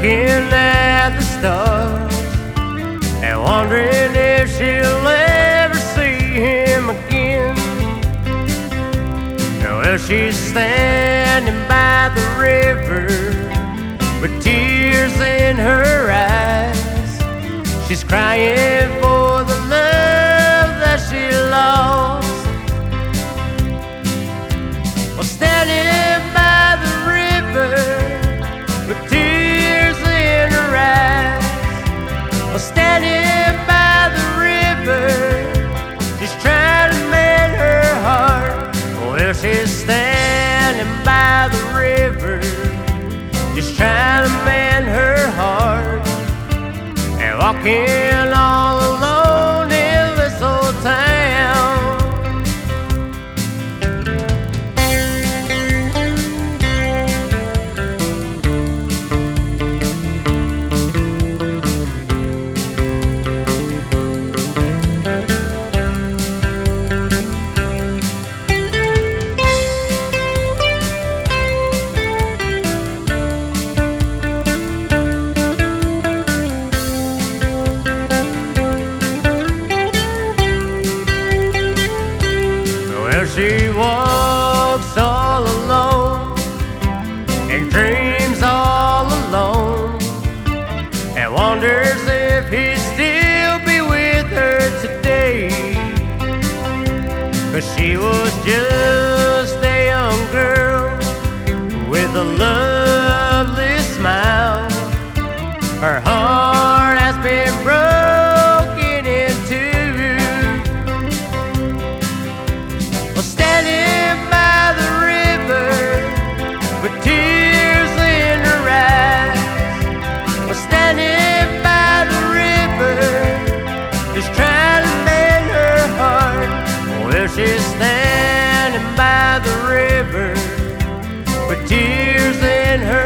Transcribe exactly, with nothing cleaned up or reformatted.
looking at the stars and wondering if she'll ever see him again. Well, she's standing by the river with tears in her eyes. She's crying for the love that she lost. Well, standing by the river with tears in her eyes. Well, standing by the river, she's trying to mend her heart. Well, she's standing by the river, just trying to mend her heart, and walking all alone in this old town. She walks all alone and dreams all alone, and wonders if he'd still be with her today. 'Cause she was just a young girl with a lovely smile. Her heart has been broken in two. Standing by the river with tears in her eyes. Well, standing by the river, just trying to mend her heart. Well, she's standing by the river with tears in her